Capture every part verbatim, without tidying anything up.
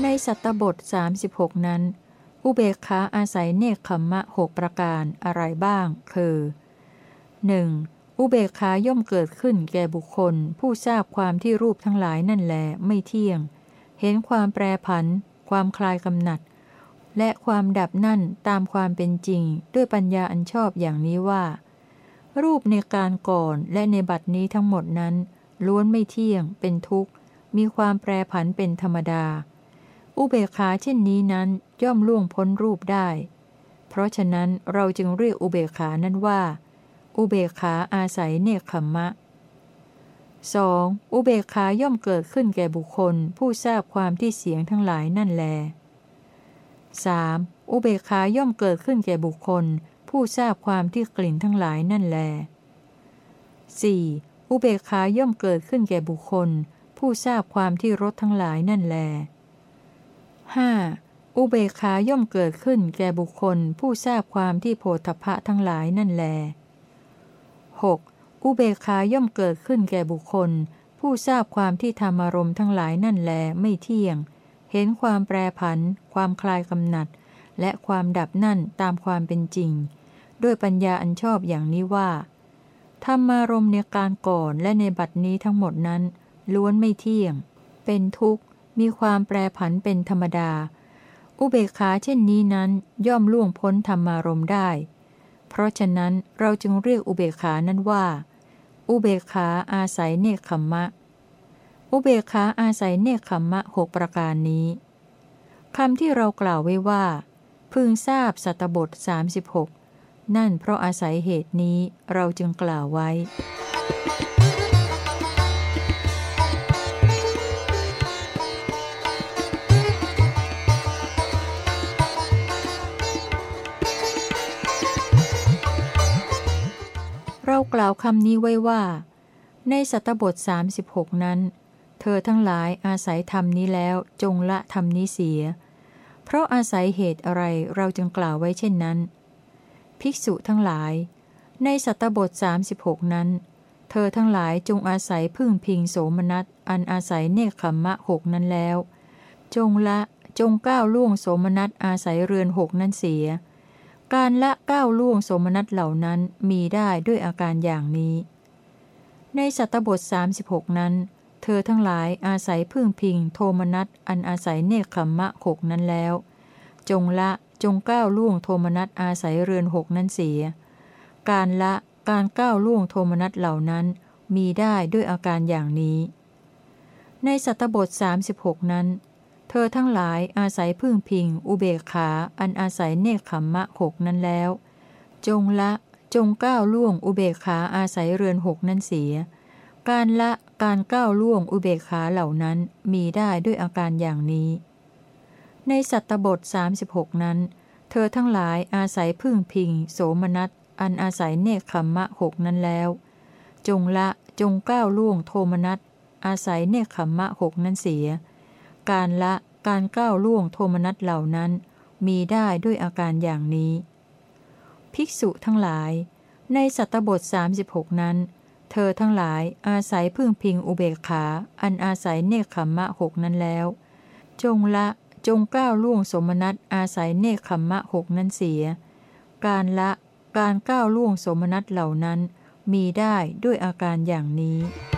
ในสัตตบทสามสิบหกนั้นอุเบกขาอาศัยเนกขัมมะหกประการอะไรบ้างคือ หนึ่ง. อุเบกขาย่อมเกิดขึ้นแก่บุคคลผู้ทราบความที่รูปทั้งหลายนั่นแลไม่เที่ยงเห็นความแปรผันความคลายกำหนัดและความดับนั่นตามความเป็นจริงด้วยปัญญาอันชอบอย่างนี้ว่า รูปในการก่อนและในบัดนี้ทั้งหมดนั้นล้วนไม่เที่ยงเป็นทุกข์มีความแปรผันเป็นธรรมดาอุเบกขาเช่นนี้นั้นย่อมล่วงพ้นรูปได้เพราะฉะนั้นเราจึงเรียกอุเบกขานั้นว่าอุเบกขาอาศัยเนกขัมมะ สอง. อุเบกขาย่อมเกิดขึ้นแก่บุคคลผู้ทราบความที่เสียงทั้งหลายนั่นแล สาม. อุเบกขาย่อมเกิดขึ้นแก่บุคคลผู้ทราบความที่กลิ่นทั้งหลายนั่นแล สี่. อุเบกขาย่อมเกิดขึ้นแก่บุคคลผู้ทราบความที่รสทั้งหลายนั่นแล ห้า. อุเบกขาย่อมเกิดขึ้นแก่บุคคลผู้ทราบความที่โผฏฐัพพะทั้งหลายนั่นแล หก. อุเบกขาย่อมเกิดขึ้นแก่บุคคลผู้ทราบความที่ธรรมารมณ์ทั้งหลายนั่นแลไม่เที่ยงเห็นความแปรผันความคลายกำหนัดและความดับนั่นตามความเป็นจริงด้วยปัญญาอันชอบอย่างนี้ว่าธรรมารมณ์ในการก่อนและในบัดนี้ทั้งหมดนั้นล้วนไม่เที่ยงเป็นทุกข์มีความแปรผันเป็นธรรมดาอุเบกขาเช่นนี้นั้นย่อมล่วงพ้นธรรมารมณ์ได้เพราะฉะนั้นเราจึงเรียกอุเบกขานั้นว่าอุเบกขาอาศัยเนกขัมมะอุเบกขาอาศัยเนกขัมมะหกประการนี้คำที่เรากล่าวไว้ว่าพึงทราบสัตตบทสามสิบหกนั่นเพราะอาศัยเหตุนี้เราจึงกล่าวไว้เรากล่าวคำนี้ไว้ว่าในสัตตบทสามสิบหกนั้นเธอทั้งหลายอาศัยธรรมนี้แล้วจงละธรรมนี้เสียเพราะอาศัยเหตุอะไรเราจึงกล่าวไว้เช่นนั้นภิกษุทั้งหลายในสัตตบทสามสิบหกนั้นเธอทั้งหลายจงอาศัยพึ่งพิงโสมนัสอันอาศัยเนกขัมมะหกนั้นแล้วจงละจงก้าวล่วงโสมนัสอาศัยเรือนหกนั้นเสียการละก้าวล่วงโสมนัสเหล่านั้นมีได้ด้วยอาการอย่างนี้ในสัตตบทสามสิบหกนั้นเธอทั้งหลายอาศัยพึ่งพิงโทมนัสอันอาศัยเนกขัมมะหกนั้นแล้วจงละจงก้าวล่วงโทมนัสอาศัยเรือนหกนั้นเสียการละการก้าวล่วงโทมนัสเหล่านั้นมีได้ด้วยอาการอย่างนี้ในสัตตบทสามสิบหกนั้นเธอทั้งหลายอาศัยพึ่งพิงอุเบกขาอันอาศัยเนกขัมมะหกนั้นแล้วจงละจงก้าวล่วงอุเบกขาอาศัยเรือนหกนั้นเสียการละการก้าวล่วงอุเบกขาเหล่านั้นมีได้ด้วยอาการอย่างนี้ในสัตตบทสามสิบหกนั้นเธอทั้งหลายอาศัยพึ่งพิงโสมนัสอันอาศัยเนกขัมมะหกนั้นแล้วจงละจงก้าวล่วงโทมนัสอาศัยเนกขัมมะหกนั้นเสียการละการก้าวล่วงโทมนัสเหล่านั้นมีได้ด้วยอาการอย่างนี้ภิกษุทั้งหลายในสัตตบทสามสิบหกนั้นเธอทั้งหลายอาศัยพึ่งพิงอุเบกขาอันอาศัยเนกขัมมะหกนั้นแล้วจงละจงก้าวล่วงโสมนัสอาศัยเนกขัมมะหกนั้นเสียการละการก้าวล่วงโสมนัสเหล่านั้นมีได้ด้วยอาการอย่างนี้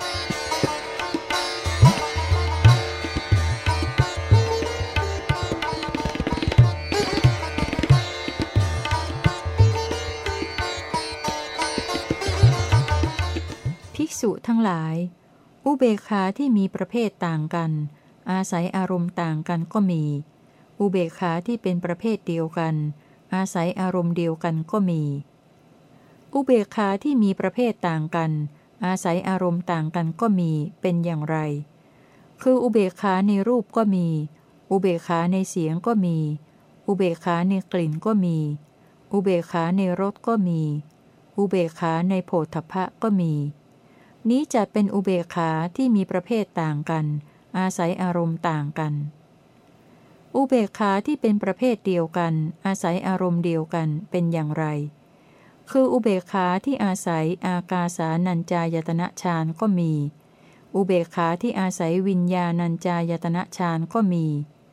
ภิกษุทั้งหลายอุเบกขาที่มีประเภทต่างกันอาศัยอารมณ์ต่างกันก็มีอุเบกขาที่เป็นประเภทเดียวกันอาศัยอารมณ์เดียวกันก็มีอุเบกขาที่มีประเภทต่างกันอาศัยอารมณ์ต่างกันก็มีเป็นอย่างไรคืออุเบกขาในรูปก็มีอุเบกขาในเสียงก็มีอุเบกขาในกลิ่นก็มีอุเบกขาในรสก็มีอุเบกขาในโผฏฐัพพะก็มีนี้จัดเป็นอุเบกขาที่มีประเภทต่างกันอาศัยอารมณ์ต่างกันอุเบกขาที่เป็นประเภทเดียวกันอาศัยอารมณ์เดียวกันเป็นอย่างไรคืออุเบกขาที่อาศัยอากาสานัญจายตนะฌานก็มีอุเบกขาที่อาศัยวิญญาณัญจายตนะฌานก็มี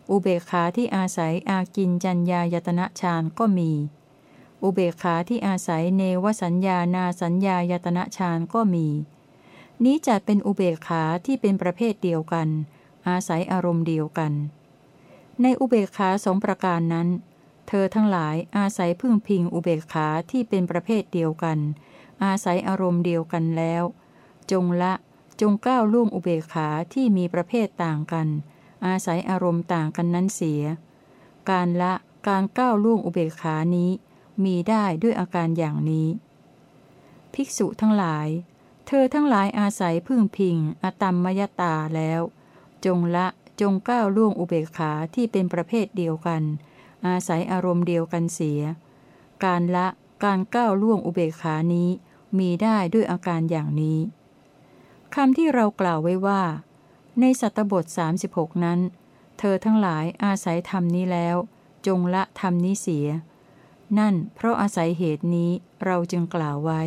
อุเบกขาที่อาศัยอากินจัญญายตนะฌานก็มี อุเบกขาที่อาศัยเนวสัญญานาสัญญายตนะฌานก็มี นี้จัดเป็นอุเบกขาที่เป็นประเภทเดียวกัน อาศัยอารมณ์เดียวกัน ในอุเบกขาสองประการนั้น เธอทั้งหลายอาศัยพึ่งพิงอุเบกขาที่เป็นประเภทเดียวกัน อาศัยอารมณ์เดียวกันแล้ว จงละจงก้าวล่วงอุเบกขาที่มีประเภทต่างกัน อาศัยอารมณ์ต่างกันนั้นเสีย การละการก้าวล่วงอุเบกขานี้มีได้ด้วยอาการอย่างนี้ ภิกษุทั้งหลาย เธอทั้งหลายอาศัยพึ่งพิงอตัมมยตาแล้ว จงละจงก้าวล่วงอุเบกขาที่เป็นประเภทเดียวกัน อาศัยอารมณ์เดียวกันเสีย การละการก้าวล่วงอุเบกขานี้มีได้ด้วยอาการอย่างนี้คำที่เรากล่าวไว้ว่าในสัตตบทสามสิบหกนั้นเธอทั้งหลายอาศัยธรรมนี้แล้วจงละธรรมนี้เสียนั่นเพราะอาศัยเหตุนี้เราจึงกล่าวไว้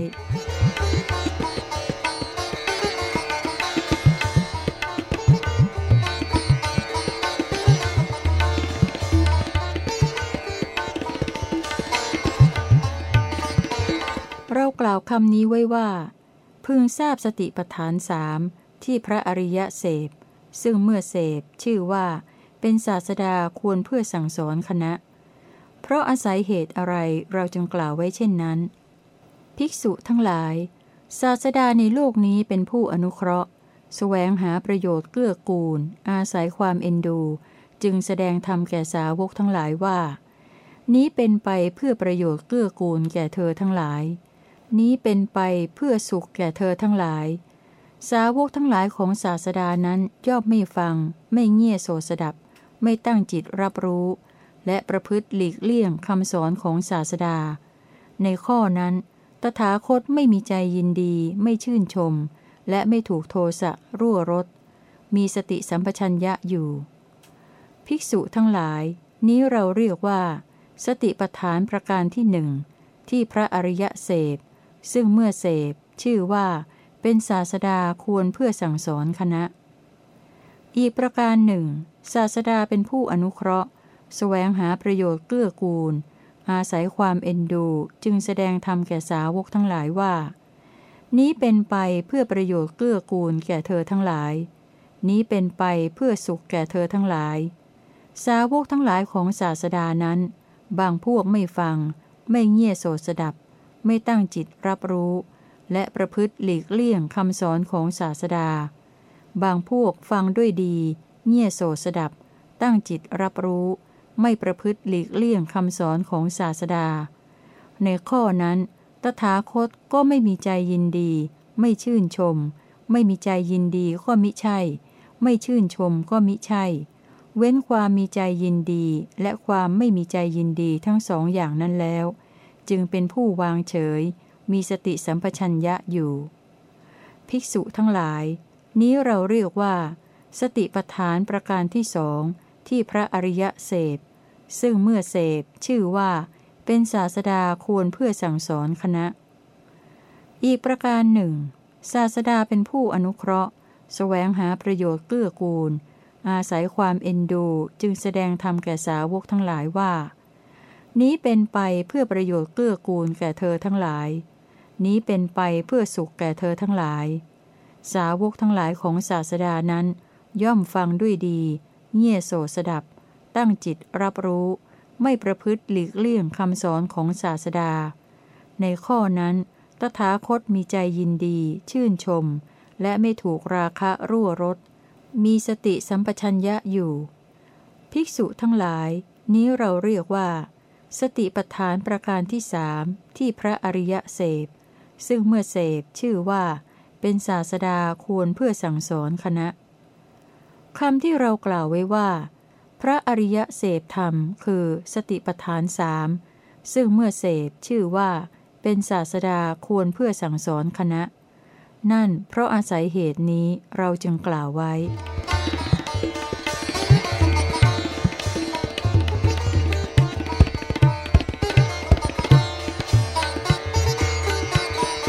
เรากล่าวคำนี้ไว้ว่าพึงทราบสติปัฏฐานสามที่พระอริยะเสพซึ่งเมื่อเสพชื่อว่าเป็นศาสดาควรเพื่อสั่งสอนคณะเพราะอาศัยเหตุอะไรเราจึงกล่าวไว้เช่นนั้นภิกษุทั้งหลายศาสดาในโลกนี้เป็นผู้อนุเคราะห์แสวงหาประโยชน์เกื้อกูลอาศัยความเอ็นดูจึงแสดงธรรมแก่สาวกทั้งหลายว่านี้เป็นไปเพื่อประโยชน์เกื้อกูลแก่เธอทั้งหลายนี้เป็นไปเพื่อสุขแก่เธอทั้งหลายสาวกทั้งหลายของศาสดานั้นย่อมไม่ฟังไม่เงี่ยโสสดับไม่ตั้งจิตรับรู้และประพฤติหลีกเลี่ยงคำสอนของศาสดาในข้อนั้นตถาคตไม่มีใจยินดีไม่ชื่นชมและไม่ถูกโทสะรั่วรสมีสติสัมปชัญญะอยู่ภิกษุทั้งหลายนี้เราเรียกว่าสติปัฏฐานประการที่หนึ่งที่พระอริยเสพซึ่งเมื่อเสพชื่อว่าเป็นศาสดาควรเพื่อสั่งสอนคณะอีกประการหนึ่งศาสดาเป็นผู้อนุเคราะห์แสวงหาประโยชน์เกื้อกูลอาศัยความเอ็นดูจึงแสดงธรรมแก่สาวกทั้งหลายว่านี้เป็นไปเพื่อประโยชน์เกื้อกูลแก่เธอทั้งหลายนี้เป็นไปเพื่อสุขแก่เธอทั้งหลายสาวกทั้งหลายของศาสดานั้นบางพวกไม่ฟังไม่เงี่ยโสสดับไม่ตั้งจิตรับรู้และประพฤติหลีกเลี่ยงคำสอนของศาสดาบางพวกฟังด้วยดีเงี่ยโสสดับตั้งจิตรับรู้ไม่ประพฤติหลีกเลี่ยงคำสอนของศาสดาในข้อนั้นตถาคตก็ไม่มีใจยินดีไม่ชื่นชมไม่มีใจยินดีก็มิใช่ไม่ชื่นชมก็มิใช่เว้นความมีใจยินดีและความไม่มีใจยินดีทั้งสองอย่างนั้นแล้วจึงเป็นผู้วางเฉยมีสติสัมปชัญญะอยู่ภิกษุทั้งหลายนี้เราเรียกว่าสติปัฏฐานประการที่สองที่พระอริยเสพซึ่งเมื่อเสพชื่อว่าเป็นศาสดาควรเพื่อสั่งสอนคณะอีกประการหนึ่งศาสดาเป็นผู้อนุเคราะห์แสวงหาประโยชน์เกื้อกูลอาศัยความเอ็นดูจึงแสดงธรรมแก่สาวกทั้งหลายว่านี้เป็นไปเพื่อประโยชน์เกื้อกูลแก่เธอทั้งหลายนี้เป็นไปเพื่อสุขแก่เธอทั้งหลายสาวกทั้งหลายของศาสดานั้นย่อมฟังด้วยดีเงี่ยโสสดับตั้งจิตรับรู้ไม่ประพฤติหลีกเลี่ยงคำสอนของศาสดาในข้อนั้นตถาคตมีใจยินดีชื่นชมและไม่ถูกราคะรั่วรสมีสติสัมปชัญญะอยู่ภิกษุทั้งหลายนี้เราเรียกว่าสติปัฏฐานประการที่สามที่พระอริยเสพซึ่งเมื่อเสพชื่อว่าเป็นศาสดาควรเพื่อสั่งสอนคณะคำที่เรากล่าวไว้ว่าพระอริยเสพธรรมคือสติปัฏฐานสามซึ่งเมื่อเสพชื่อว่าเป็นศาสดาควรเพื่อสั่งสอนคณะนั่นเพราะอาศัยเหตุนี้เราจึงกล่าวไว้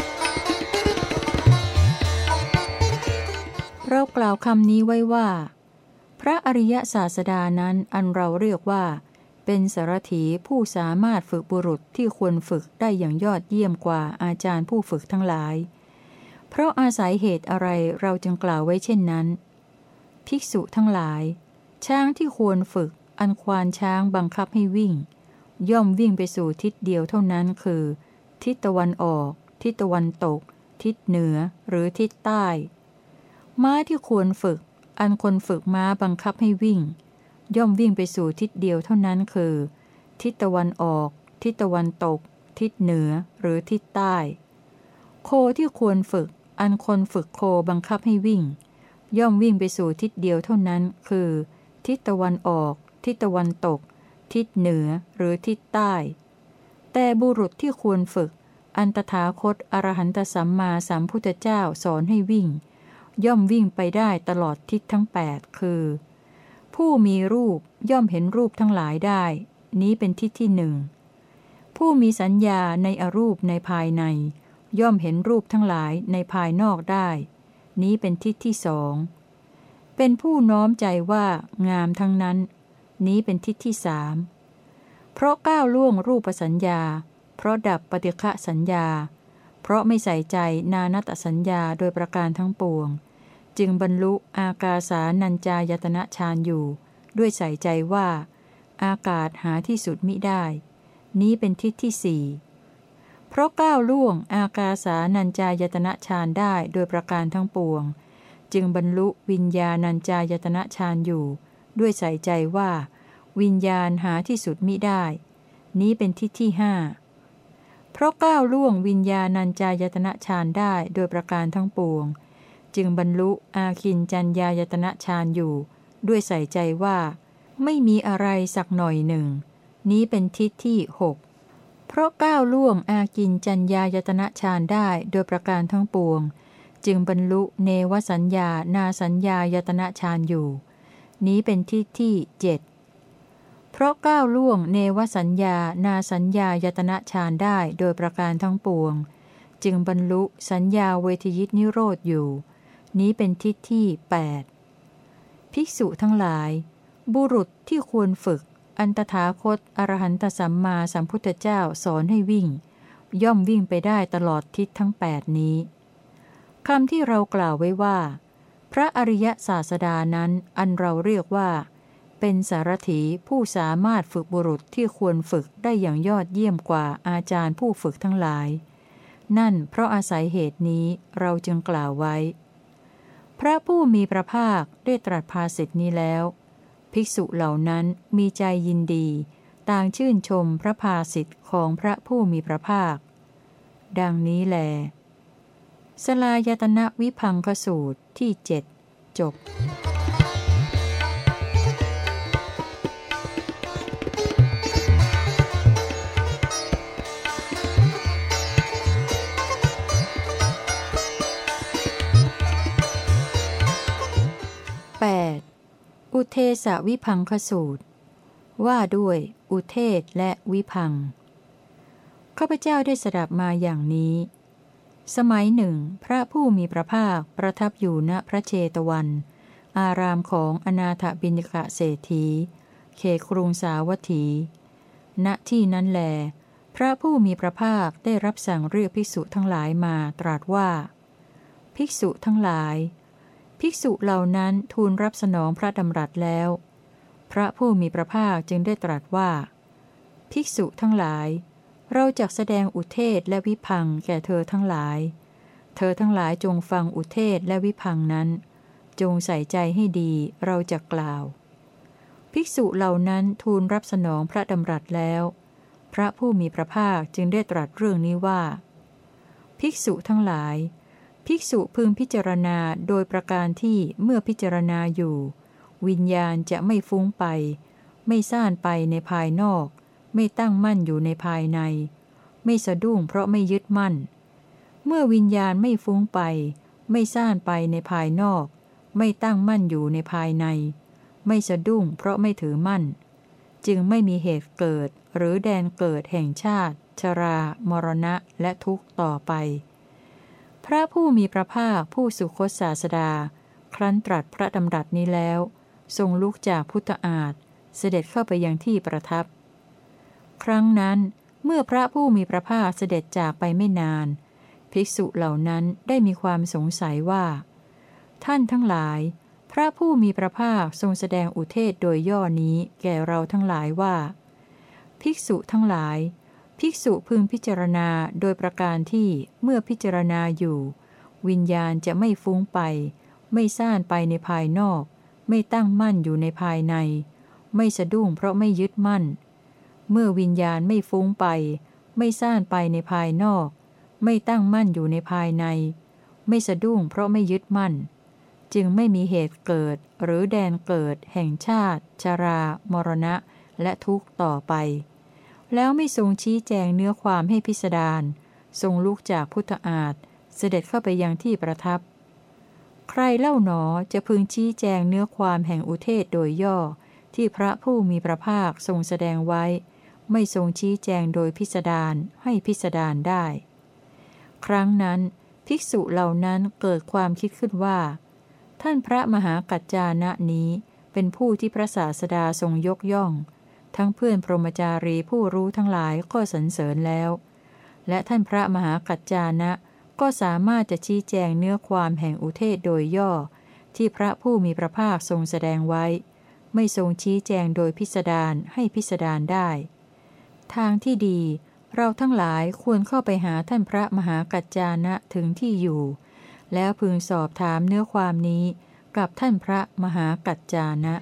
เรากล่าวคำนี้ไว้ว่าพพระอริยศาสดานั้นอันเราเรียกว่าเป็นสารถีผู้สามารถฝึกบุรุษที่ควรฝึกได้อย่างยอดเยี่ยมกว่าอาจารย์ผู้ฝึกทั้งหลายเพราะอาศัยเหตุอะไรเราจึงกล่าวไว้เช่นนั้นภิกษุทั้งหลายช้างที่ควรฝึกอันควานช้างบังคับให้วิ่งย่อมวิ่งไปสู่ทิศเดียวเท่านั้นคือทิศตะวันออกทิศตะวันตกทิศเหนือหรือทิศใต้ม้าที่ควรฝึกอันคนฝึกม้าบังคับให้วิ่งย่อมวิ่งไปสู่ทิศเดียวเท่านั้นคือทิศตะวันออกทิศตะวันตกทิศเหนือหรือทิศใต้โคที่ควรฝึกอันคนฝึกโคบังคับให้วิ่งย่อมวิ่งไปสู่ทิศเดียวเท่านั้นคือทิศตะวันออกทิศตะวันตกทิศเหนือหรือทิศใต้แต่บุรุษที่ควรฝึกอันตถาคตอรหันตสัมมาสัมพุทธเจ้าสอนให้วิ่งย่อมวิ่งไปได้ตลอดทิศทั้งแปดคือผู้มีรูปย่อมเห็นรูปทั้งหลายได้นี้เป็นทิศที่หนึ่งผู้มีสัญญาในอรูปในภายในย่อมเห็นรูปทั้งหลายในภายนอกได้นี้เป็นทิศที่สองเป็นผู้น้อมใจว่างามทั้งนั้นนี้เป็นทิศที่สามเพราะก้าวล่วงรูปสัญญาเพราะดับปฏิฆะสัญญาเพราะไม่ใส่ใจนานัตสัญญาโดยประการทั้งปวงจึงบรรลุอากาสานัญจายตนะฌานอยู่ด้วยใส่ใจว่าอากาศหาที่สุดมิได้นี้เป็นทิศที่สี่เพราะก้าวล่วงอากาสานัญจายตนะฌานได้โดยประการทั้งปวงจึงบรรลุวิญญาณัญจายตนะฌานอยู่ด้วยใส่ใจว่าวิญญาณหาที่สุดมิได้นี้เป็นทิศที่ห้าเพราะก้าวล่วงวิญญาณัญจายตนะฌานได้โดยประการทั้งปวงจึงบรรลุอาคินจัญญายตนะฌานอยู่ด้วยใส่ใจว่าไม่มีอะไรสักหน่อยหนึ่งนี้เป็นทิศที่หกเพราะก้าวล่วงอากินจัญญายตนะฌานได้โดยประการทั้งปวงจึงบรรลุเนวสัญญานาสัญญายตนะฌานอยู่นี้เป็นทิศที่เจ็ดเพราะก้าวล่วงเนวสัญญานาสัญญายตนะฌานได้โดยประการทั้งปวงจึงบรรลุสัญญาเวทยิตนิโรธอยู่นี้เป็นทิศที่แปดภิกษุทั้งหลายบุรุษที่ควรฝึกอันตถาคตอรหันตสัมมาสัมพุทธเจ้าสอนให้วิ่งย่อมวิ่งไปได้ตลอดทิศทั้งแปดนี้คำที่เรากล่าวไว้ว่าพระอริยศาสดานั้นอันเราเรียกว่าเป็นสารถีผู้สามารถฝึกบุรุษที่ควรฝึกได้อย่างยอดเยี่ยมกว่าอาจารย์ผู้ฝึกทั้งหลายนั่นเพราะอาศัยเหตุนี้เราจึงกล่าวไว้พระผู้มีพระภาคได้ตรัสภาษิตนี้แล้วภิกษุเหล่านั้นมีใจยินดีต่างชื่นชมพระภาษิตของพระผู้มีพระภาคดังนี้แลสลายตนะวิภังคสูตรที่เจ็ดจบแปดอุเทสวิภังคสูตรว่าด้วยอุเทศและวิภังข้าพเจ้าได้สดับมาอย่างนี้สมัยหนึ่งพระผู้มีพระภาคประทับอยู่ณพระเชตวันอารามของอนาถบิณฑิเศรษฐีเขตกรุงสาวัตถี ณที่นั้นแลพระผู้มีพระภาคได้รับสั่งเรียกภิกษุทั้งหลายมาตรัสว่าภิกษุทั้งหลายภิกษุเหล่านั้นทูลรับสนองพระดำรัสแล้วพระผู้มีพระภาคจึงได้ตรัสว่าภิกษุทั้งหลายเราจักแสดงอุเทศและวิพังแก่เธอทั้งหลายเธอทั้งหลายจงฟังอุเทศและวิพังนั้นจงใส่ใจให้ดีเราจะกล่าวภิกษุเหล่านั้นทูลรับสนองพระดำรัสแล้วพระผู้มีพระภาคจึงได้ตรัสเรื่องนี้ว่าภิกษุทั้งหลายภิกษุพึงพิจารณาโดยประการที่เมื่อพิจารณาอยู่วิญญาณจะไม่ฟุ้งไปไม่ซ่านไปในภายนอกไม่ตั้งมั่นอยู่ในภายในไม่สะดุ้งเพราะไม่ยึดมั่นเมื่อวิญญาณไม่ฟุ้งไปไม่ซ่านไปในภายนอกไม่ตั้งมั่นอยู่ในภายในไม่สะดุ้งเพราะไม่ถือมั่นจึงไม่มีเหตุเกิดหรือแดนเกิดแห่งชาติชรามรณะและทุกข์ต่อไปพระผู้มีพระภาคผู้สุคตศาสดาครั้นตรัสพระดำรัสนี้แล้วทรงลุกจากพุทธอาฏเสด็จเข้าไปยังที่ประทับครั้งนั้นเมื่อพระผู้มีพระภาคเสด็จจากไปไม่นานภิกษุเหล่านั้นได้มีความสงสัยว่าท่านทั้งหลายพระผู้มีพระภาคทรงแสดงอุเทศโดยย่อนี้แก่เราทั้งหลายว่าภิกษุทั้งหลายภิกษุพึงพิจารณาโดยประการที่เมื่อพิจารณาอยู่วิญญาณจะไม่ฟุ้งไปไม่ซ่านไปในภายนอกไม่ตั้งมั่นอยู่ในภายในไม่สะดุ้งเพราะไม่ยึดมั่นเมื่อวิญญาณไม่ฟุ้งไปไม่ซ่านไปในภายนอกไม่ตั้งมั่นอยู่ในภายในไม่สะดุ้งเพราะไม่ยึดมั่นจึงไม่มีเหตุเกิดหรือแดนเกิดแห่งชาติชรามรณะและทุกข์ต่อไปแล้วไม่ทรงชี้แจงเนื้อความให้พิสดารทรงลุกจากพุทธอาฏเสด็จเข้าไปยังที่ประทับใครเล่าหนอจะพึงชี้แจงเนื้อความแห่งอุเทศโดยย่อที่พระผู้มีพระภาคทรงแสดงไว้ไม่ทรงชี้แจงโดยพิสดารให้พิสดารได้ครั้งนั้นภิกษุเหล่านั้นเกิดความคิดขึ้นว่าท่านพระมหากัจจานะนี้เป็นผู้ที่พระศาสดาทรงยกย่องทั้งเพื่อนพรหมจารีผู้รู้ทั้งหลายก็สรรเสริญแล้วและท่านพระมหากัจจานะก็สามารถจะชี้แจงเนื้อความแห่งอุเทศโดยย่อที่พระผู้มีพระภาคทรงแสดงไว้ไม่ทรงชี้แจงโดยพิสดารให้พิสดารได้ทางที่ดีเราทั้งหลายควรเข้าไปหาท่านพระมหากัจจานะถึงที่อยู่แล้วพึงสอบถามเนื้อความนี้กับท่านพระมหากัจจานะ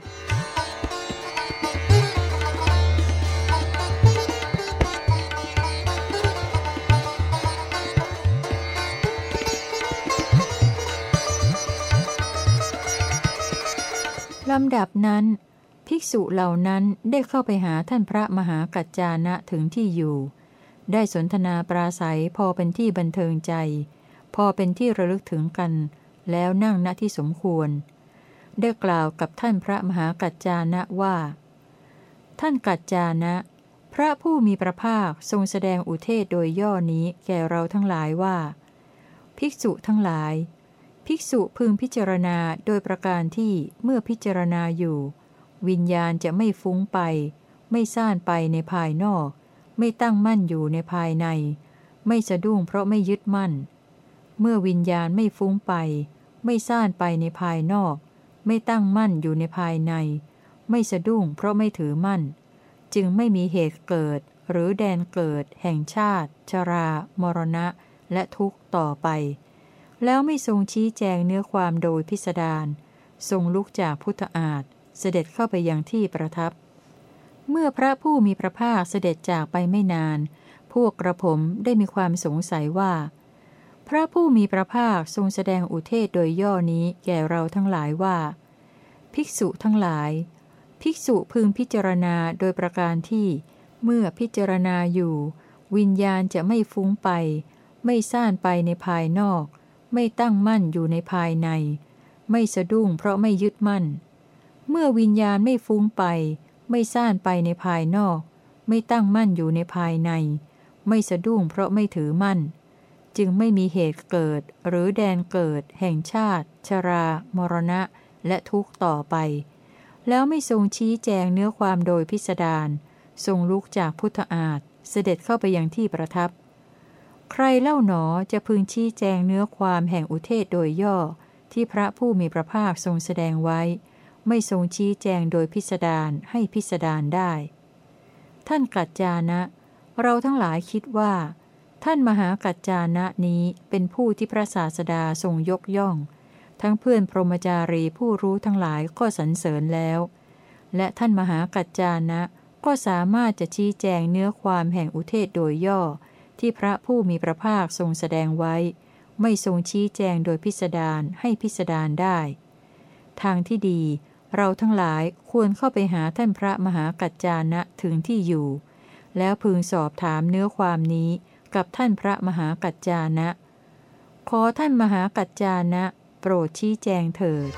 ลำดับนั้นภิกษุเหล่านั้นได้เข้าไปหาท่านพระมหากัจจานะถึงที่อยู่ได้สนทนาปราศัยพอเป็นที่บันเทิงใจพอเป็นที่ระลึกถึงกันแล้วนั่งณที่สมควรได้กล่าวกับท่านพระมหากัจจานะว่าท่านกัจจานะพระผู้มีพระภาคทรงแสดงอุเทศโดยย่อนี้แก่เราทั้งหลายว่าภิกษุทั้งหลายภิกษุพึงพิจารณาโดยประการที่เมื่อพิจารณาอยู่วิญญาณจะไม่ฟุ้งไปไม่ซ่านไปในภายนอกไม่ตั้งมั่นอยู่ในภายในไม่สะดุ้งเพราะไม่ยึดมั่นเมื่อวิญญาณไม่ฟุ้งไปไม่ซ่านไปในภายนอกไม่ตั้งมั่นอยู่ในภายในไม่สะดุ้งเพราะไม่ถือมั่นจึงไม่มีเหตุเกิดหรือแดนเกิดแห่งชาติชรามรณะและทุกข์ต่อไปแล้วไม่ทรงชี้แจงเนื้อความโดยพิสดารทรงลุกจากพุทธอาฏเสด็จเข้าไปยังที่ประทับเมื่อพระผู้มีพระภาคเสด็จจากไปไม่นานพวกกระผมได้มีความสงสัยว่าพระผู้มีพระภาคทรงแสดงอุเทศโดยย่อนี้แก่เราทั้งหลายว่าภิกษุทั้งหลายภิกษุพึงพิจารณาโดยประการที่เมื่อพิจารณาอยู่วิญญาณจะไม่ฟุ้งไปไม่ซ่านไปในภายนอกไม่ตั้งมั่นอยู่ในภายในไม่สะดุ้งเพราะไม่ยึดมั่นเมื่อวิญญาณไม่ฟุ้งไปไม่ซ่านไปในภายนอกไม่ตั้งมั่นอยู่ในภายในไม่สะดุ้งเพราะไม่ถือมั่นจึงไม่มีเหตุเกิดหรือแดนเกิดแห่งชาติชรามรณะและทุกข์ต่อไปแล้วไม่ทรงชี้แจงเนื้อความโดยพิสดารทรงลุกจากพุทธอาฏเสด็จเข้าไปยังที่ประทับใครเล่าหนอจะพึงชี้แจงเนื้อความแห่งอุเทศโดยย่อที่พระผู้มีพระภาคทรงแสดงไว้ไม่ทรงชี้แจงโดยพิสดารให้พิสดารได้ท่านกัจจานะเราทั้งหลายคิดว่าท่านมหากัจจานะนี้เป็นผู้ที่พระศาสดาทรงยกย่องทั้งเพื่อนพรหมจารีผู้รู้ทั้งหลายก็สรรเสริญแล้วและท่านมหากัจจานะก็สามารถจะชี้แจงเนื้อความแห่งอุเทศโดยย่อที่พระผู้มีพระภาคทรงแสดงไว้ไม่ทรงชี้แจงโดยพิสดารให้พิสดารได้ทางที่ดีเราทั้งหลายควรเข้าไปหาท่านพระมหากัจจานะถึงที่อยู่แล้วพึงสอบถามเนื้อความนี้กับท่านพระมหากัจจานะขอท่านมหากัจจานะโปรดชี้แจงเถิด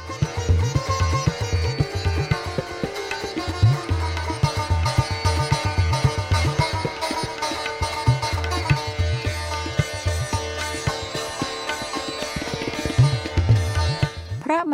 พระม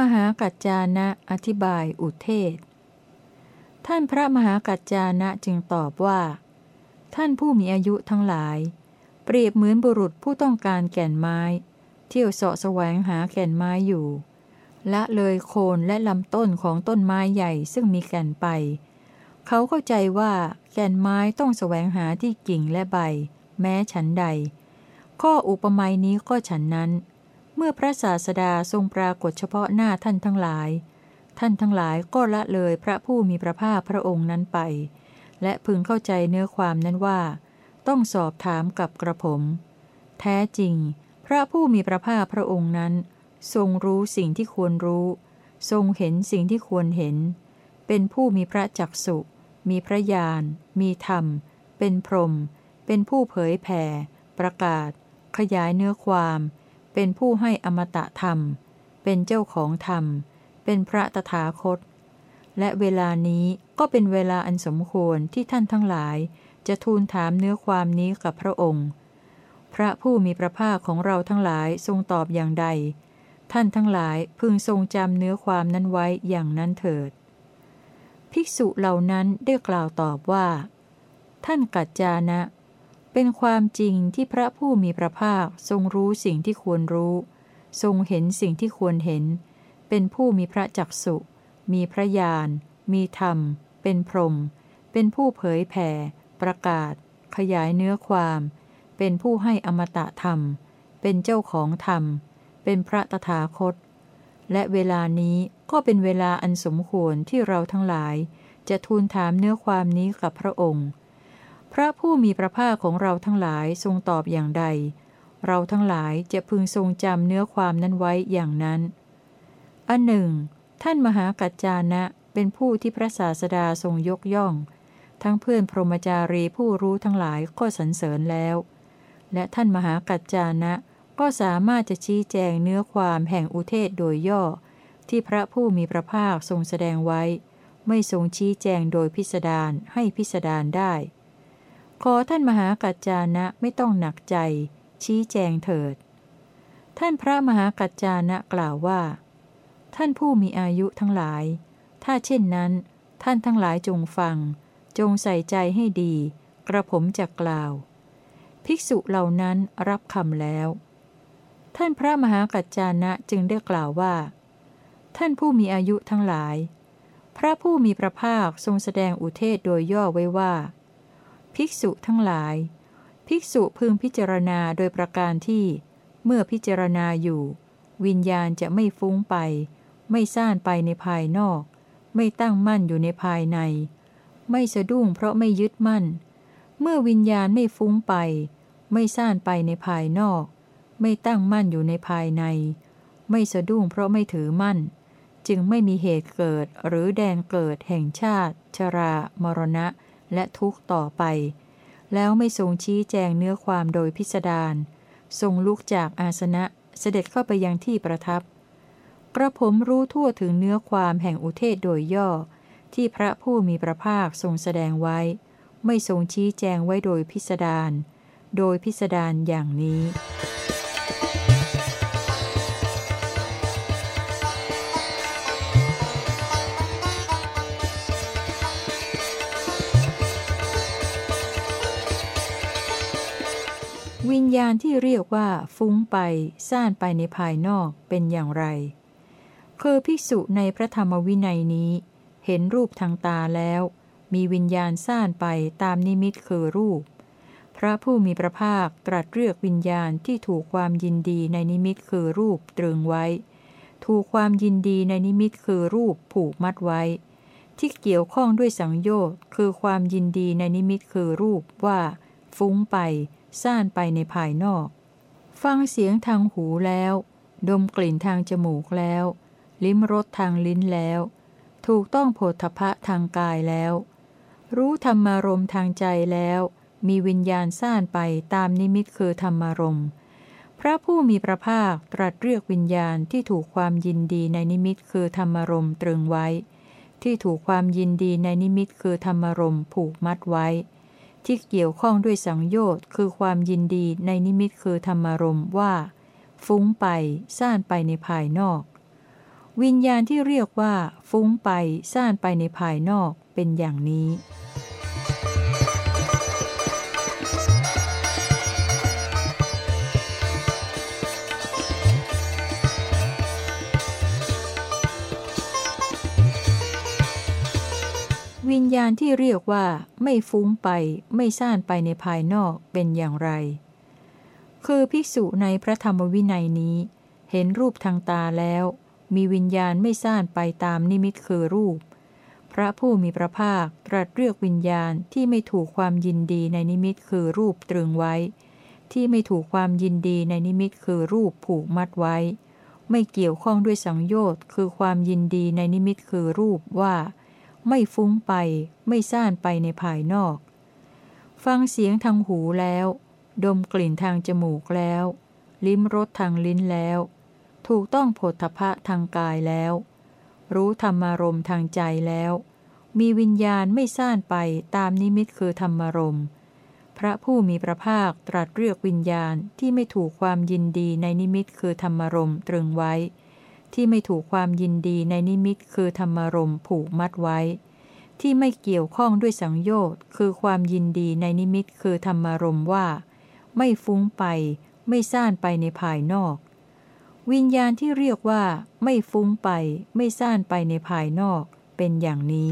หากัจจานะอธิบายอุเทศท่านพระมหากัจจานะจึงตอบว่าท่านผู้มีอายุทั้งหลายเปรียบเหมือนบุรุษผู้ต้องการแก่นไม้เที่ยวเสาะแสวงหาแก่นไม้อยู่ละเลยโคนและลำต้นของต้นไม้ใหญ่ซึ่งมีแก่นไปเขาเข้าใจว่าแก่นไม้ต้องแสวงหาที่กิ่งและใบแม้ฉันใดข้ออุปมานี้ก็ฉันนั้นเมื่อพระศาสดาทรงปรากฏเฉพาะหน้าท่านทั้งหลายท่านทั้งหลายก็ละเลยพระผู้มีพระภาคพระองค์นั้นไปและพึงเข้าใจเนื้อความนั้นว่าต้องสอบถามกับกระผมแท้จริงพระผู้มีพระภาคพระองค์นั้นทรงรู้สิ่งที่ควรรู้ทรงเห็นสิ่งที่ควรเห็นเป็นผู้มีพระจักษุมีพระญาณมีธรรมเป็นพรหมเป็นผู้เผยแผ่ประกาศขยายเนื้อความเป็นผู้ให้อมตะธรรมเป็นเจ้าของธรรมเป็นพระตถาคตและเวลานี้ก็เป็นเวลาอันสมควรที่ท่านทั้งหลายจะทูลถามเนื้อความนี้กับพระองค์พระผู้มีพระภาคของเราทั้งหลายทรงตอบอย่างใดท่านทั้งหลายพึงทรงจำเนื้อความนั้นไว้อย่างนั้นเถิดภิกษุเหล่านั้นได้กล่าวตอบว่าท่านกัจจานะเป็นความจริงที่พระผู้มีพระภาคทรงรู้สิ่งที่ควรรู้ทรงเห็นสิ่งที่ควรเห็นเป็นผู้มีพระจักษุมีพระญาณมีธรรมเป็นพรหมเป็นผู้เผยแผ่ประกาศขยายเนื้อความเป็นผู้ให้อมตะธรรมเป็นเจ้าของธรรมเป็นพระตถาคตและเวลานี้ก็เป็นเวลาอันสมควรที่เราทั้งหลายจะทูลถามเนื้อความนี้กับพระองค์พระผู้มีพระภาคของเราทั้งหลายทรงตอบอย่างใดเราทั้งหลายจะพึงทรงจำเนื้อความนั้นไว้อย่างนั้นอันหนึ่งท่านมหากัจจานะเป็นผู้ที่พระศาสดาทรงยกย่องทั้งเพื่อนพรหมจารีผู้รู้ทั้งหลายก็สรรเสริญแล้วและท่านมหากัจจานะก็สามารถจะชี้แจงเนื้อความแห่งอุเทศโดยย่อที่พระผู้มีพระภาคทรงแสดงไว้ไม่ทรงชี้แจงโดยพิสดารให้พิสดารได้ขอท่านมหากัจจานะไม่ต้องหนักใจชี้แจงเถิดท่านพระมหากัจจานะกล่าวว่าท่านผู้มีอายุทั้งหลายถ้าเช่นนั้นท่านทั้งหลายจงฟังจงใส่ใจให้ดีกระผมจะกล่าวภิกษุเหล่านั้นรับคำแล้วท่านพระมหากัจจานะจึงได้กล่าวว่าท่านผู้มีอายุทั้งหลายพระผู้มีพระภาคทรงแสดงอุเทศโดยย่อไว้ว่าภิกษุทั้งหลายภิกษุพึงพิจารณาโดยประการที่เมื่อพิจารณาอยู่วิญญาณจะไม่ฟุ้งไปไม่ซ่านไปในภายนอกไม่ตั้งมั่นอยู่ในภายในไม่สะดุ้งเพราะไม่ยึดมั่นเมื่อวิญญาณไม่ฟุ้งไปไม่ซ่านไปในภายนอกไม่ตั้งมั่นอยู่ในภายในไม่สะดุ้งเพราะไม่ถือมั่นจึงไม่มีเหตุเกิดหรือแดนเกิดแห่งชาติชรามรณะและทุกข์ต่อไปแล้วไม่ทรงชี้แจงเนื้อความโดยพิสดารทรงลุกจากอาสนะเสด็จเข้าไปยังที่ประทับกระผมรู้ทั่วถึงเนื้อความแห่งอุเทศโดยย่อที่พระผู้มีพระภาคทรงแสดงไว้ไม่ทรงชี้แจงไว้โดยพิสดารโดยพิสดารอย่างนี้วิญญาณที่เรียกว่าฟุ้งไปซ่านไปในภายนอกเป็นอย่างไรคือภิกษุในพระธรรมวินัยนี้เห็นรูปทางตาแล้วมีวิญญาณซ่านไปตามนิมิตคือรูปพระผู้มีพระภาคตรัสเรียกวิญญาณที่ถูกความยินดีในนิมิตคือรูปตรึงไว้ถูกความยินดีในนิมิตคือรูปผูกมัดไว้ที่เกี่ยวข้องด้วยสังโยชน์คือความยินดีในนิมิตคือรูปว่าฟุ้งไปซ่านไปในภายนอกฟังเสียงทางหูแล้วดมกลิ่นทางจมูกแล้วลิ้มรสทางลิ้นแล้วถูกต้องโผฏฐัพพะทางกายแล้วรู้ธรรมารมณ์ทางใจแล้วมีวิญญาณซ่านไปตามนิมิตคือธรรมารมณ์พระผู้มีพระภาคตรัสเรียกวิญญาณที่ถูกความยินดีในนิมิตคือธรรมารมณ์ตรึงไว้ที่ถูกความยินดีในนิมิตคือธรรมารมณ์ผูกมัดไว้ที่เกี่ยวข้องด้วยสังโยชน์คือความยินดีในนิมิตคือธรรมารมณ์ว่าฟุ้งไปซ่านไปในภายนอกวิญญาณที่เรียกว่าฟุ้งไปซ่านไปในภายนอกเป็นอย่างนี้วิญญาณที่เรียกว่าไม่ฟุ้งไปไม่ซ่านไปในภายนอกเป็นอย่างไรคือภิกษุในพระธรรมวินัยนี้เห็นรูปทางตาแล้วมีวิญญาณไม่ซ่านไปตามนิมิตคือรูปพระผู้มีพระภาคตรัสเรียกวิญญาณที่ไม่ถูกความยินดีในนิมิตคือรูปตรึงไว้ที่ไม่ถูกความยินดีในนิมิตคือรูปผูกมัดไว้ไม่เกี่ยวข้องด้วยสังโยชน์คือความยินดีในนิมิตคือรูปว่าไม่ฟุ้งไปไม่ซ่านไปในภายนอกฟังเสียงทางหูแล้วดมกลิ่นทางจมูกแล้วลิ้มรสทางลิ้นแล้วถูกต้องโผฏฐัพพะทางกายแล้วรู้ธรรมารมณ์ทางใจแล้วมีวิญญาณไม่ซ่านไปตามนิมิตคือธรรมารมณ์พระผู้มีพระภาคตรัสเรียกวิญญาณที่ไม่ถูกความยินดีในนิมิตคือธรรมารมณ์ตรึงไว้ที่ไม่ถูกความยินดีในนิมิตคือธรรมารมณ์ผูกมัดไว้ที่ไม่เกี่ยวข้องด้วยสังโยชน์คือความยินดีในนิมิตคือธรรมารมณ์ว่าไม่ฟุ้งไปไม่ซ่านไปในภายนอกวิญญาณที่เรียกว่าไม่ฟุ้งไปไม่ซ่านไปในภายนอกเป็นอย่างนี้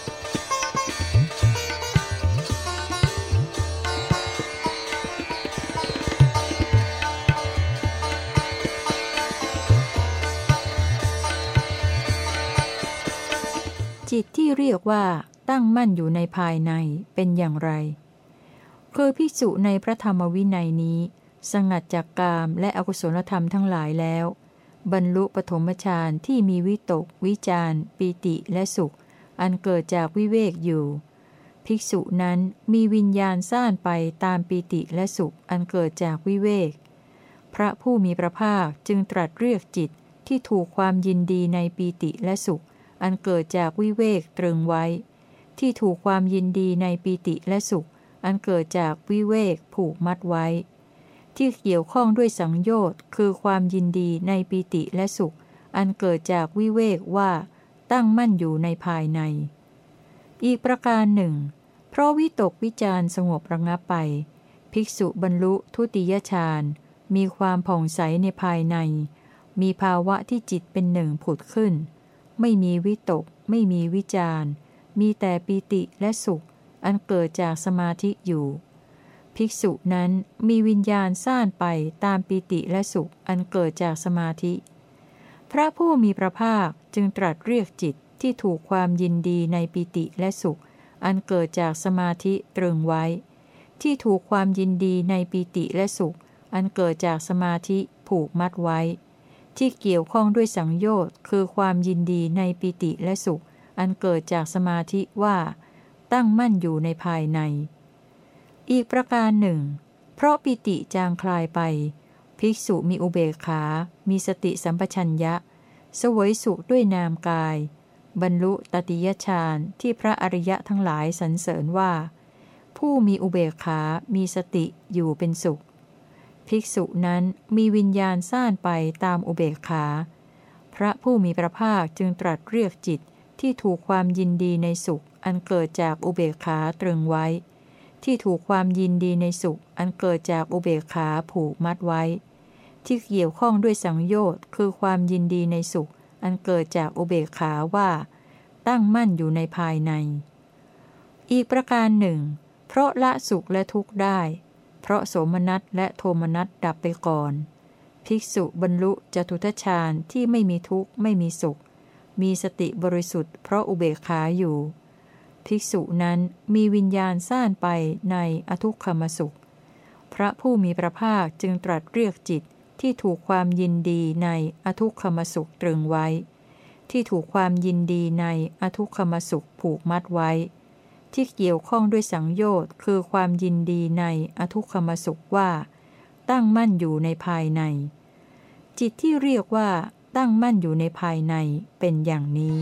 จิตที่เรียกว่าตั้งมั่นอยู่ในภายในเป็นอย่างไรคือภิกษุในพระธรรมวินัยนี้สงัดจากกามและอกุศลธรรมทั้งหลายแล้วบรรลุปฐมฌานที่มีวิตกวิจารปีติและสุขอันเกิดจากวิเวกอยู่ภิกษุนั้นมีวิญญาณซ่านไปตามปีติและสุขอันเกิดจากวิเวกพระผู้มีพระภาคจึงตรัสเรียกจิตที่ถูกความยินดีในปีติและสุขอันเกิดจากวิเวกตรึงไว้ที่ถูกความยินดีในปีติและสุขอันเกิดจากวิเวกผูกมัดไว้ที่เกี่ยวข้องด้วยสังโยชน์คือความยินดีในปีติและสุขอันเกิดจากวิเวกว่าตั้งมั่นอยู่ในภายในอีกประการหนึ่งเพราะวิตกวิจารสงบระงับไปภิกษุบรรลุทุติยฌานมีความผ่องใสในภายในมีภาวะที่จิตเป็นหนึ่งผุดขึ้นไม่มีวิตกไม่มีวิจารมีแต่ปีติและสุขอันเกิดจากสมาธิอยู่ภิกษุนั้นมีวิญญาณซ่านไปตามปีติและสุขอันเกิดจากสมาธิพระผู้มีพระภาคจึงตรัสเรียกจิตที่ถูกความยินดีในปีติและสุขอันเกิดจากสมาธิตรึงไว้ที่ถูกความยินดีในปีติและสุขอันเกิดจากสมาธิผูกมัดไว้ที่เกี่ยวข้องด้วยสังโยชน์คือความยินดีในปีติและสุขอันเกิดจากสมาธิว่าตั้งมั่นอยู่ในภายในอีกประการหนึ่งเพราะปิติจางคลายไปภิกษุมีอุเบกขามีสติสัมปชัญญะเสวยสุขด้วยนามกายบรรลุตติยฌานที่พระอริยะทั้งหลายสรรเสริญว่าผู้มีอุเบกขามีสติอยู่เป็นสุขภิกษุนั้นมีวิญญาณซ่านไปตามอุเบกขาพระผู้มีพระภาคจึงตรัสเรียกจิตที่ถูกความยินดีในสุขอันเกิดจากอุเบกขาตรึงไว้ที่ถูกความยินดีในสุขอันเกิดจากอุเบกขาผูกมัดไว้ที่เกี่ยวข้องด้วยสังโยชน์คือความยินดีในสุขอันเกิดจากอุเบกขาว่าตั้งมั่นอยู่ในภายในอีกประการหนึ่งเพราะละสุขและทุกข์ได้เพราะโสมนัสและโทมนัสดับไปก่อนภิกษุบรรลุจตุทัชฌานที่ไม่มีทุกข์ไม่มีสุขมีสติบริสุทธิ์เพราะอุเบกขาอยู่ภิกษุนั้นมีวิญญาณซ่านไปในอทุกขมสุขพระผู้มีพระภาคจึงตรัสเรียกจิตที่ถูกความยินดีในอทุกขมสุขตรึงไว้ที่ถูกความยินดีในอทุกขมสุขผูกมัดไว้ที่เกี่ยวข้องด้วยสังโยชน์คือความยินดีในอทุกขมสุขว่าตั้งมั่นอยู่ในภายในจิตที่เรียกว่าตั้งมั่นอยู่ในภายในเป็นอย่างนี้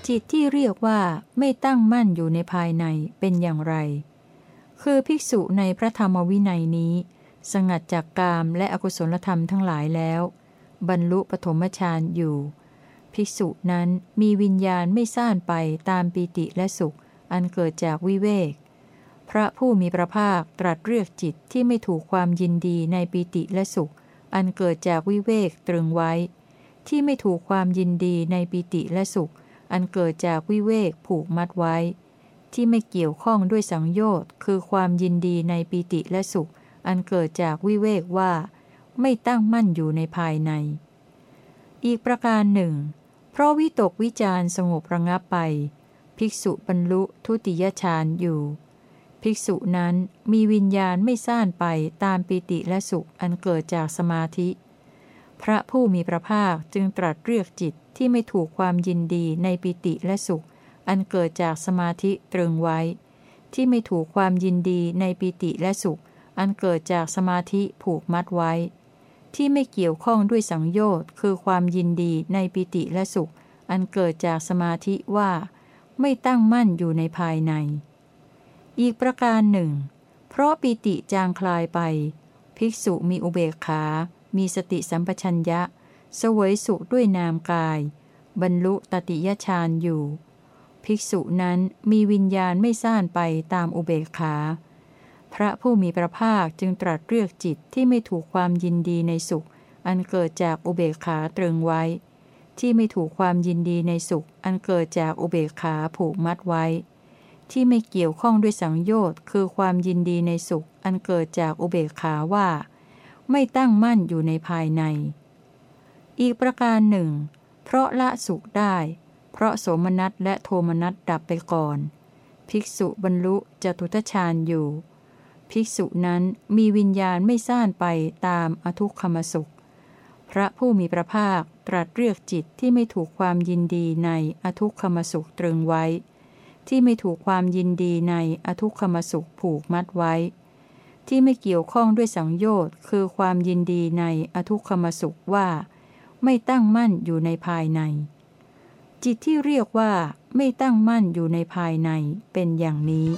จิตที่เรียกว่าไม่ตั้งมั่นอยู่ในภายในเป็นอย่างไรคือภิกษุในพระธรรมวินัยนี้สงัดจากกามและอกุศลธรรมทั้งหลายแล้วบรรลุปฐมฌานอยู่ภิกษุนั้นมีวิญญาณไม่ซ่านไปตามปีติและสุขอันเกิดจากวิเวกพระผู้มีพระภาคตรัสเรียกจิตที่ไม่ถูกความยินดีในปีติและสุขอันเกิดจากวิเวกตรึงไว้ที่ไม่ถูกความยินดีในปีติและสุขอันเกิดจากวิเวกผูกมัดไว้ที่ไม่เกี่ยวข้องด้วยสังโยชน์คือความยินดีในปีติและสุขอันเกิดจากวิเวกว่าไม่ตั้งมั่นอยู่ในภายในอีกประการหนึ่งเพราะวิตกวิจารสงบระงับไปภิกษุบรรลุทุติยฌานอยู่ภิกษุนั้นมีวิญญาณไม่ซ่านไปตามปีติและสุขอันเกิดจากสมาธิพระผู้มีพระภาคจึงตรัสเรียกจิตที่ไม่ถูกความยินดีในปีติและสุขอันเกิดจากสมาธิตรึงไว้ที่ไม่ถูกความยินดีในปีติและสุขอันเกิดจากสมาธิผูกมัดไว้ที่ไม่เกี่ยวข้องด้วยสังโยชน์คือความยินดีในปีติและสุขอันเกิดจากสมาธิว่าไม่ตั้งมั่นอยู่ในภายในอีกประการหนึ่งเพราะปีติจางคลายไปภิกษุมีอุเบกขามีสติสัมปชัญญะเสวยสุขด้วยนามกายบรรลุตติยฌานอยู่ภิกษุนั้นมีวิญญาณไม่ซ่านไปตามอุเบกขาพระผู้มีพระภาคจึงตรัสเรียกจิตที่ไม่ถูกความยินดีในสุขอันเกิดจากอุเบกขาตรึงไว้ที่ไม่ถูกความยินดีในสุขอันเกิดจากอุเบกขาผูกมัดไว้ที่ไม่เกี่ยวข้องด้วยสังโยชน์คือความยินดีในสุขอันเกิดจากอุเบกขาว่าไม่ตั้งมั่นอยู่ในภายในอีกประการหนึ่งเพราะละสุขได้เพราะโสมนัสและโทมนัสดับไปก่อนภิกษุบรรลุจตุตฌานอยู่ภิกษุนั้นมีวิญญาณไม่ซ่านไปตามอทุกขมสุขพระผู้มีพระภาคตรัสเรียกจิตที่ไม่ถูกความยินดีในอทุกขมสุขตรึงไว้ที่ไม่ถูกความยินดีในอทุกขมสุขผูกมัดไว้ที่ไม่เกี่ยวข้องด้วยสังโยชน์คือความยินดีในอทุกขมสุขว่าไม่ตั้งมั่นอยู่ในภายในจิตที่เรียกว่าไม่ตั้งมั่นอยู่ในภายในเป็นอย่างนี้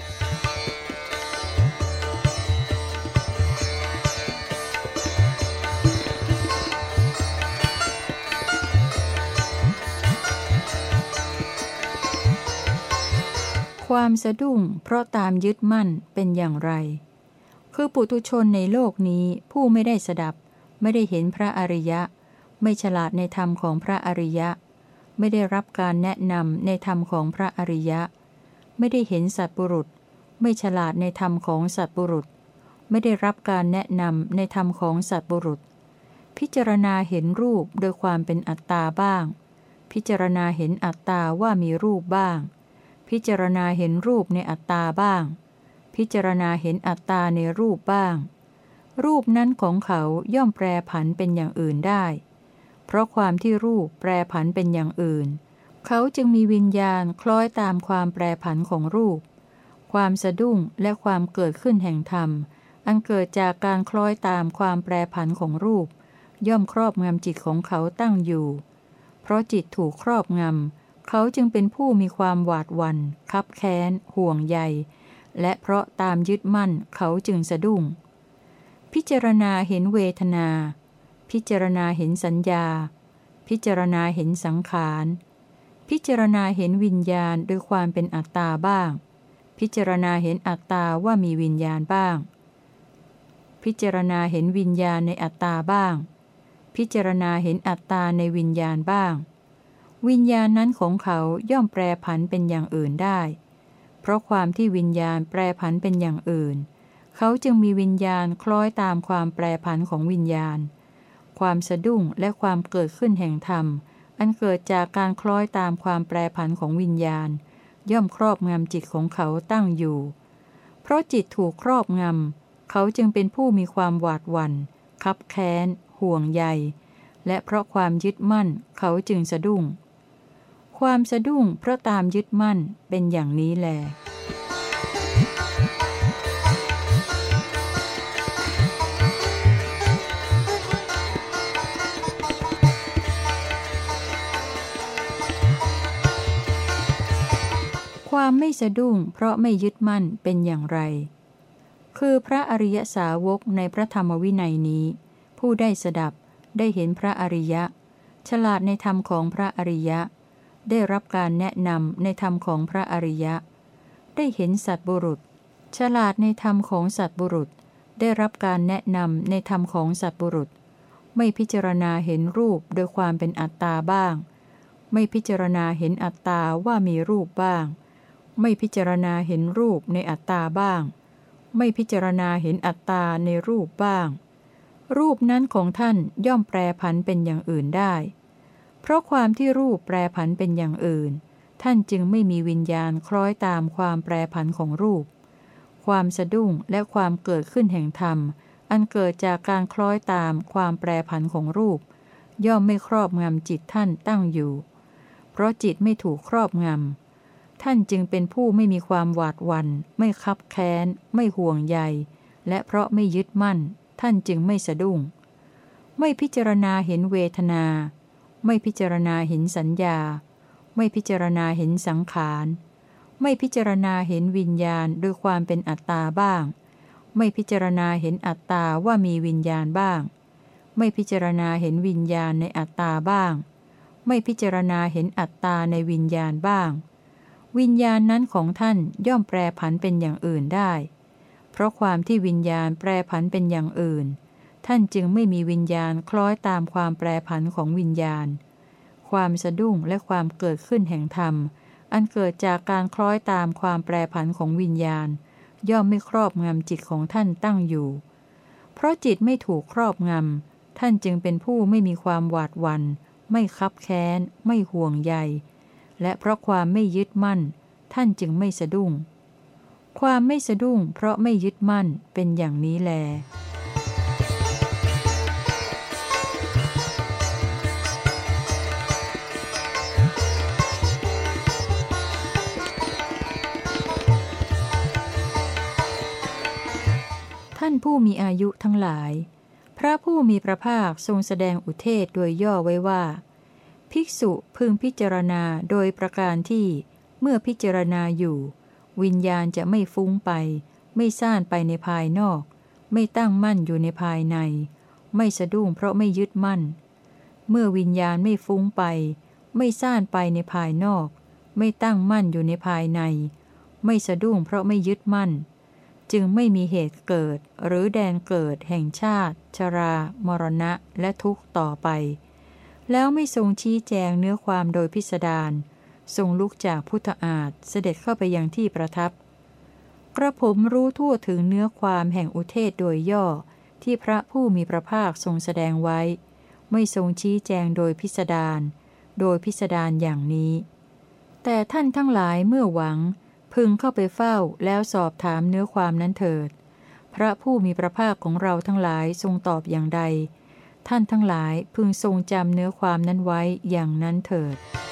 ความสะดุ้งเพราะตามยึดมั่นเป็นอย่างไรคือปุถุชนในโลกนี้ผู้ไม่ได้สดับไม่ได้เห็นพระอริยะไม่ฉลาดในธรรมของพระอริยะไม่ได้รับการแนะนำในธรรมของพระอริยะไม่ได้เห็นสัตบุรุษไม่ฉลาดในธรรมของสัตบุรุษไม่ได้รับการแนะนำในธรรมของสัตบุรุษพิจารณาเห็นรูปโดยความเป็นอัตตาบ้างพิจารณาเห็นอัตตาว่ามีรูปบ้างพิจารณาเห็นรูปในอัตตาบ้างพิจารณาเห็นอัตตาในรูปบ้างรูปนั้นของเขาย่อมแปรผันเป็นอย่างอื่นได้เพราะความที่รูปแปรผันเป็นอย่างอื่นเขาจึงมีวิญญาณคล้อยตามความแปรผันของรูปความสะดุ้งและความเกิดขึ้นแห่งธรรมอันเกิดจากการคล้อยตามความแปรผันของรูปย่อมครอบงำจิตของเขาตั้งอยู่เพราะจิตถูกครอบงำเขาจึงเป็นผู้มีความหวาดหวั่นคับแค้นห่วงใยและเพราะตามยึดมั่นเขาจึงสะดุ้งพิจารณาเห็นเวทนาพิจารณาเห็นสัญญาพิจารณาเห็นสังขารพิจารณาเห็นวิญญาณโดยความเป็นอัตตาบ้างพิจารณาเห็นอัตตาว่ามีวิญญาณบ้างพิจารณาเห็นวิญญาณในอัตตาบ้างพิจารณาเห็นอัตตาในวิญญาณบ้างวิญญาณนั้นของเขาย่อมแปรผันเป็นอย่างอื่นได้เพราะความที่วิญญาณแปรผันเป็นอย่างอื่นเขาจึงมีวิญญาณคล้อยตามความแปรผันของวิญญาณความสะดุ้งและความเกิดขึ้นแห่งธรรมอันเกิดจากการคล้อยตามความแปรผันของวิญญาณย่อมครอบงำจิตของเขาตั้งอยู่เพราะจิตถูกครอบงำเขาจึงเป็นผู้มีความหวาดหวั่นคับแค้นห่วงใยและเพราะความยึดมั่นเขาจึงสะดุ้งความสะดุ้งเพราะตามยึดมั่นเป็นอย่างนี้แลความไม่สะดุ้งเพราะไม่ยึดมั่นเป็นอย่างไรคือพระอริยสาวกในพระธรรมวินัยนี้ผู้ได้สดับได้เห็นพระอริยะฉลาดในธรรมของพระอริยะได้รับการแนะนำในธรรมของพระอริยะได้เห็นสัตบุรุษฉลาดในธรรมของสัตบุรุษได้รับการแนะนำในธรรมของสัตบุรุษไม่พิจารณาเห็นรูปโดยความเป็นอัตตาบ้างไม่พิจารณาเห็นอัตตาว่ามีรูปบ้างไม่พิจารณาเห็นรูปในอัตตาบ้างไม่พิจารณาเห็นอัตตาในรูปบ้างรูปนั้นของท่านย่อมแปรผันเป็นอย่างอื่นได้เพราะความที่รูปแปรผันเป็นอย่างอื่นท่านจึงไม่มีวิญญาณคล้อยตามความแปรผันของรูปความสะดุ้งและความเกิดขึ้นแห่งธรรมอันเกิดจากการคล้อยตามความแปรผันของรูปย่อมไม่ครอบงำจิตท่านตั้งอยู่เพราะจิตไม่ถูกครอบงำท่านจึงเป็นผู้ไม่มีความหวาดหวั่นไม่คับแค้นไม่ห่วงใยและเพราะไม่ยึดมั่นท่านจึงไม่สะดุ้งไม่พิจารณาเห็นเวทนาไม่พิจารณาเห็นสัญญาไม่พิจารณาเห็นสังขารไม่พิจารณาเห็นวิญญาณโดยความเป็นอัตตาบ้างไม่พิจารณาเห็นอัตตาว่ามีวิญญาณบ้างไม่พิจารณาเห็นวิญญาณในอัตตาบ้างไม่พิจารณาเห็นอัตตาในวิญญาณบ้างวิญญาณนั้นของท่านย่อมแปรผันเป็นอย่างอื่นได้เพราะความที่วิญญาณแปรผันเป็นอย่างอื่นท่านจึงไม่มีวิญญาณคล้อยตามความแปรผันของวิญญาณความสะดุ้งและความเกิดขึ้นแห่งธรรมอันเกิดจากการคล้อยตามความแปรผันของวิญญาณย่อมไม่ครอบงำจิตของท่านตั้งอยู่เพราะจิตไม่ถูกครอบงำท่านจึงเป็นผู้ไม่มีความหวาดหวั่นไม่คับแค้นไม่ห่วงใยและเพราะความไม่ยึดมั่นท่านจึงไม่สะดุ้งความไม่สะดุ้งเพราะไม่ยึดมั่นเป็นอย่างนี้แลท่านผู้มีอายุทั้งหลายพระผู้มีพระภาคทรงแสดงอุเทศโดยย่อไว้ว่าภิกษุพึงพิจารณาโดยประการที่เมื่อพิจารณาอยู่วิญญาณจะไม่ฟุ้งไปไม่ซ่านไปในภายนอกไม่ตั้งมั่นอยู่ในภายในไม่สะดุ้งเพราะไม่ยึดมั่นเมื่อวิญญาณไม่ฟุ้งไปไม่ซ่านไปในภายนอกไม่ตั้งมั่นอยู่ในภายในไม่สะดุ้งเพราะไม่ยึดมั่นจึงไม่มีเหตุเกิดหรือแดนเกิดแห่งชาติชรามรณะและทุกข์ต่อไปแล้วไม่ทรงชี้แจงเนื้อความโดยพิสดารทรงลุกจากพุทธอาฏเสด็จเข้าไปยังที่ประทับกระผมรู้ทั่วถึงเนื้อความแห่งอุเทศโดยย่อที่พระผู้มีพระภาคทรงแสดงไว้ไม่ทรงชี้แจงโดยพิสดารโดยพิสดารอย่างนี้แต่ท่านทั้งหลายเมื่อหวังพึงเข้าไปเฝ้าแล้วสอบถามเนื้อความนั้นเถิดพระผู้มีพระภาคของเราทั้งหลายทรงตอบอย่างใดท่านทั้งหลายพึงทรงจำเนื้อความนั้นไว้อย่างนั้นเถิด